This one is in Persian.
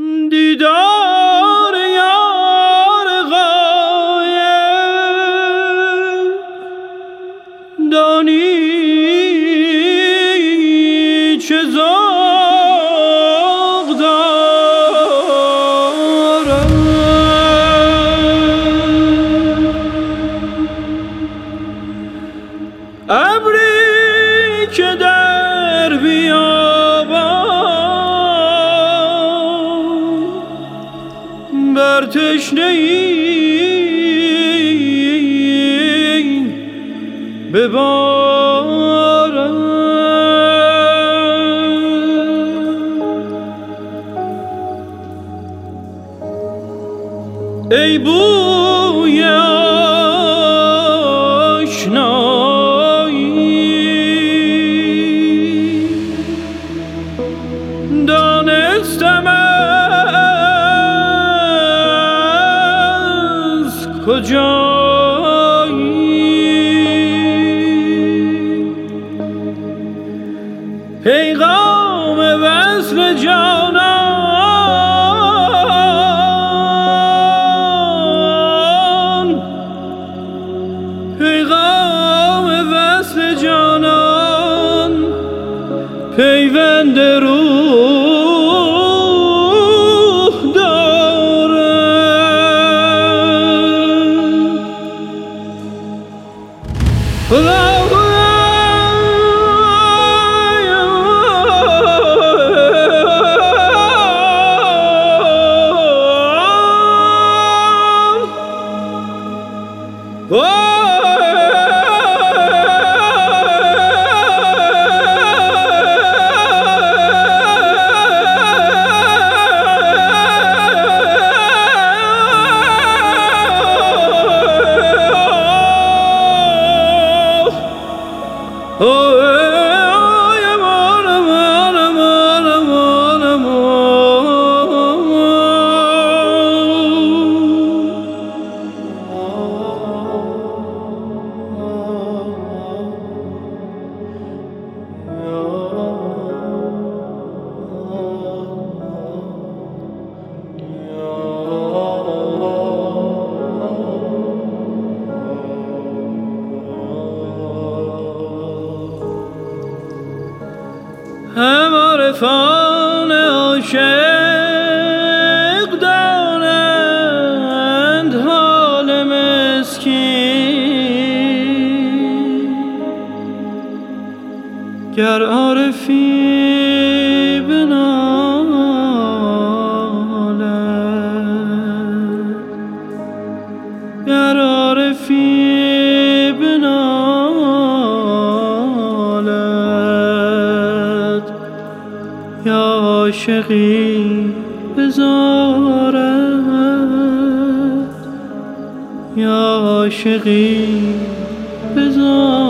دیدار یار غایب دانی چه ذوق دارد. ابری که در بیابان بر تشنه‌ای ببارد. ای بوی آشنایی دانستم از کجایی. پیغام وصل جانان، پیغام وصل جانان، پیوند روح دارد. هم عارفان عاشق دانند حال مسکین، گر عارفی بنالد، گر عارفی بنالد، یا عاشقی بزارد، یا عاشقی بزارد.